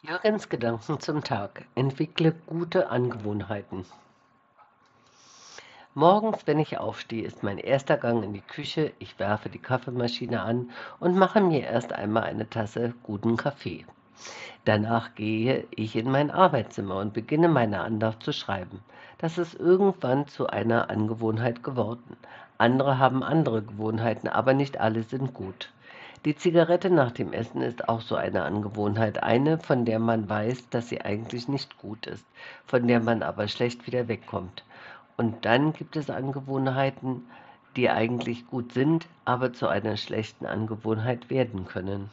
Jürgens Gedanken zum Tag. Entwickle gute Angewohnheiten. Morgens, wenn ich aufstehe, ist mein erster Gang in die Küche. Ich werfe die Kaffeemaschine an und mache mir erst einmal eine Tasse guten Kaffee. Danach gehe ich in mein Arbeitszimmer und beginne meine Andacht zu schreiben. Das ist irgendwann zu einer Angewohnheit geworden. Andere haben andere Gewohnheiten, aber nicht alle sind gut. Die Zigarette nach dem Essen ist auch so eine Angewohnheit, eine, von der man weiß, dass sie eigentlich nicht gut ist, von der man aber schlecht wieder wegkommt. Und dann gibt es Angewohnheiten, die eigentlich gut sind, aber zu einer schlechten Angewohnheit werden können.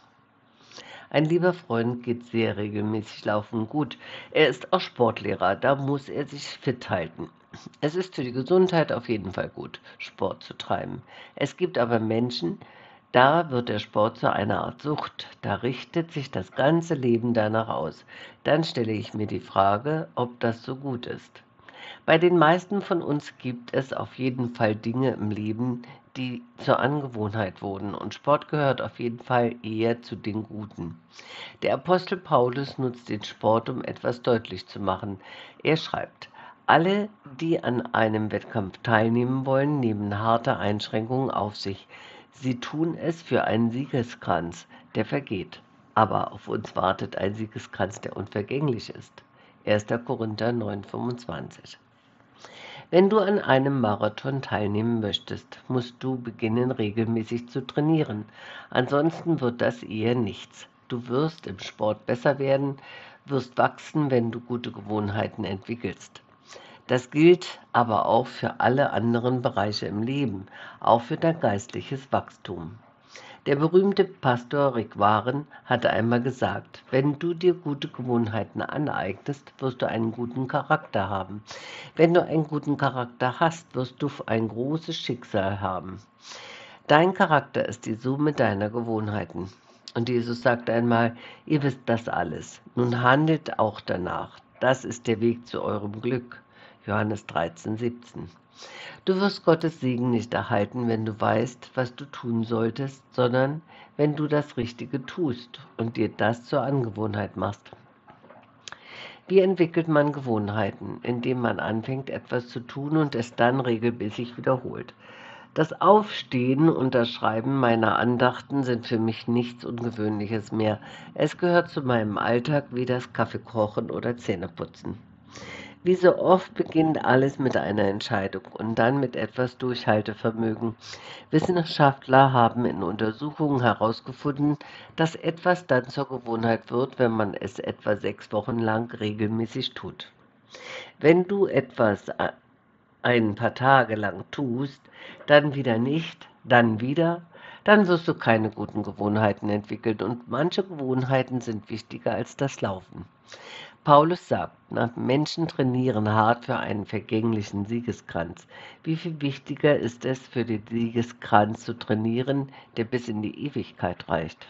Ein lieber Freund geht sehr regelmäßig laufen. Gut, er ist auch Sportlehrer, da muss er sich fit halten. Es ist für die Gesundheit auf jeden Fall gut, Sport zu treiben. Es gibt aber Menschen, da wird der Sport zu einer Art Sucht. Da richtet sich das ganze Leben danach aus. Dann stelle ich mir die Frage, ob das so gut ist. Bei den meisten von uns gibt es auf jeden Fall Dinge im Leben, die zur Angewohnheit wurden, und Sport gehört auf jeden Fall eher zu den Guten. Der Apostel Paulus nutzt den Sport, um etwas deutlich zu machen. Er schreibt: Alle, die an einem Wettkampf teilnehmen wollen, nehmen harte Einschränkungen auf sich. Sie tun es für einen Siegeskranz, der vergeht. Aber auf uns wartet ein Siegeskranz, der unvergänglich ist. 1. Korinther 9,25. Wenn du an einem Marathon teilnehmen möchtest, musst du beginnen, regelmäßig zu trainieren. Ansonsten wird das eher nichts. Du wirst im Sport besser werden, wirst wachsen, wenn du gute Gewohnheiten entwickelst. Das gilt aber auch für alle anderen Bereiche im Leben, auch für dein geistliches Wachstum. Der berühmte Pastor Rick Warren hatte einmal gesagt: Wenn du dir gute Gewohnheiten aneignest, wirst du einen guten Charakter haben. Wenn du einen guten Charakter hast, wirst du ein großes Schicksal haben. Dein Charakter ist die Summe deiner Gewohnheiten. Und Jesus sagte einmal: Ihr wisst das alles. Nun handelt auch danach. Das ist der Weg zu eurem Glück. Johannes 13,17. Du wirst Gottes Segen nicht erhalten, wenn du weißt, was du tun solltest, sondern wenn du das Richtige tust und dir das zur Angewohnheit machst. Wie entwickelt man Gewohnheiten? Indem man anfängt, etwas zu tun und es dann regelmäßig wiederholt. Das Aufstehen und das Schreiben meiner Andachten sind für mich nichts Ungewöhnliches mehr. Es gehört zu meinem Alltag wie das Kaffeekochen oder Zähneputzen. Wie so oft beginnt alles mit einer Entscheidung und dann mit etwas Durchhaltevermögen. Wissenschaftler haben in Untersuchungen herausgefunden, dass etwas dann zur Gewohnheit wird, wenn man es etwa 6 Wochen lang regelmäßig tut. Wenn du etwas ein paar Tage lang tust, dann wieder nicht, dann wieder, dann wirst du keine guten Gewohnheiten entwickeln, und manche Gewohnheiten sind wichtiger als das Laufen. Paulus sagt: Menschen trainieren hart für einen vergänglichen Siegeskranz. Wie viel wichtiger ist es, für den Siegeskranz zu trainieren, der bis in die Ewigkeit reicht?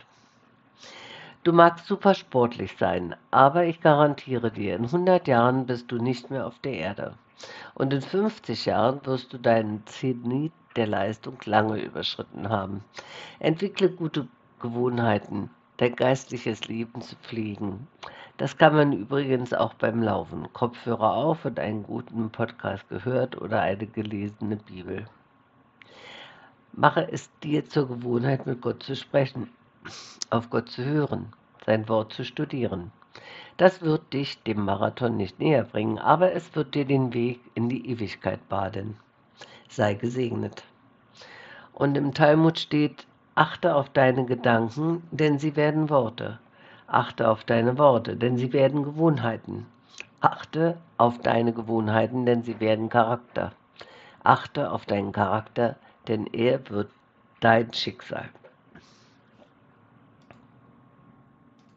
Du magst super sportlich sein, aber ich garantiere dir, in 100 Jahren bist du nicht mehr auf der Erde. Und in 50 Jahren wirst du deinen Zenit der Leistung lange überschritten haben. Entwickle gute Gewohnheiten, dein geistliches Leben zu pflegen. Das kann man übrigens auch beim Laufen. Kopfhörer auf und einen guten Podcast gehört oder eine gelesene Bibel. Mache es dir zur Gewohnheit, mit Gott zu sprechen, auf Gott zu hören, sein Wort zu studieren. Das wird dich dem Marathon nicht näher bringen, aber es wird dir den Weg in die Ewigkeit bahnen. Sei gesegnet. Und im Talmud steht: Achte auf deine Gedanken, denn sie werden Worte. Achte auf deine Worte, denn sie werden Gewohnheiten. Achte auf deine Gewohnheiten, denn sie werden Charakter. Achte auf deinen Charakter, denn er wird dein Schicksal.